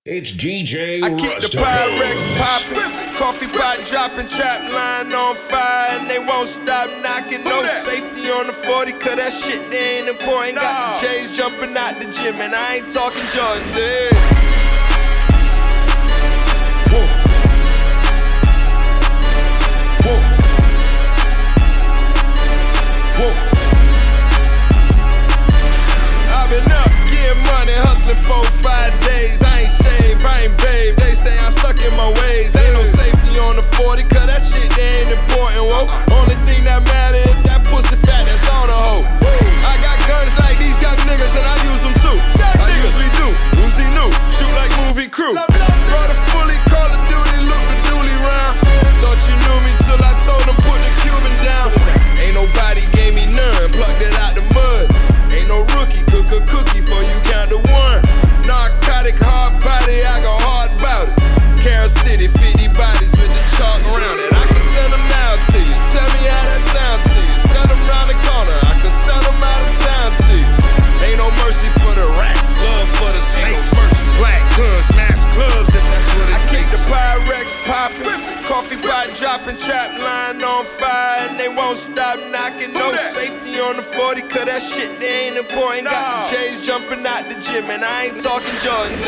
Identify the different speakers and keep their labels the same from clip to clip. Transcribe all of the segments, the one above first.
Speaker 1: It's DJ
Speaker 2: I keep the Pyrex poppin', coffee pot dropping, trap line on fire, and they won't stop knocking. No safety on the 40, cause that shit they ain't important. Got the J's jumping out the gym, and I ain't talking Jordans. Whoa. Whoa. Whoa. I've been up, getting money, hustling 4-5 days. I ain't shaved, I ain't babe. They say I'm stuck in my ways. Ain't no safety on the 40, cause that shit they ain't important. Whoa. Only thing that matter is that pussy fat that's on the hoe. I got guns like these young niggas and I use them too. I usually do. Uzi new, shoot like movie crew. Brought a fully Call of Duty, look the dually round. Thought you knew me till I told them put the Cuban down. Ain't nobody gave me none, plucked it out the mud. Ain't no rookie, cook a cookie for you count to one. Narcotic, hard body, I go hard about it. Carol City, 50 bodies with the chalk around it. I can send them out to you, tell me how that sound to you. Send them round the corner, I can send them out of town to you. Ain't no mercy for the rats, love for the snakes. Black guns, mass clubs, if that's what it takes. I keep the Pyrex poppin', coffee pot dropping, trap line on fire, and they won't stop knocking. No safety on the 40, cause that shit they ain't important. Got the J's jumping out the gym, and I ain't talking Jordans.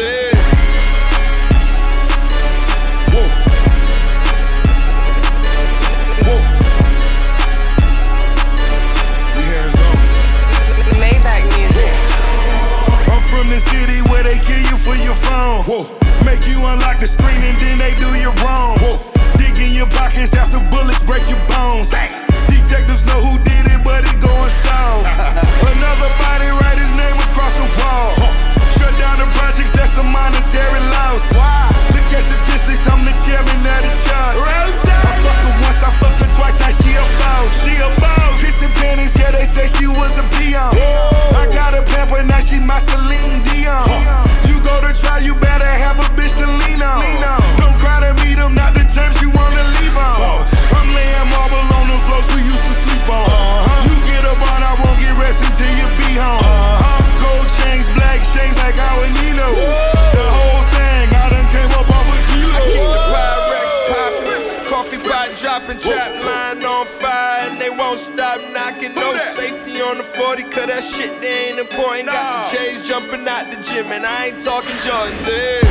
Speaker 2: Whoa. Whoa. We hands on.
Speaker 3: Maybach music.
Speaker 4: I'm from the city where they kill you for your phone.
Speaker 2: Whoa.
Speaker 4: Make you unlock the screen and then they do you wrong.
Speaker 2: Whoa.
Speaker 4: Dig in your pockets after bullets break your bones.
Speaker 2: Bang.
Speaker 4: Detectives know who did it, but it going soft. Another body, write his name across the wall. Shut down the projects, that's a monetary loss.
Speaker 2: Wow.
Speaker 4: Look at statistics, I'm the chairman of the charts. I fuck her once, I fuck her twice, now she a boss. She a boss. Pissing panties, yeah, they say she was a peon. I got a pamper, now she my Celine Dion. You go to try, you better have a bitch to lean on. Don't cry to meet them, not the terms you wanna leave on. I'm laying marble on the floors we used to sleep on. You get up on, I won't get rest until you be home. Gold chains, black chains like Awenino. The whole thing, I done came up off a kilo.
Speaker 2: I keep the Pyrex poppin', coffee pot dropping, trap line on fire, and they won't stop knocking. No safety on the 40, cause that shit they ain't important. Got the J's jumping out the gym, and I ain't talking Jordans.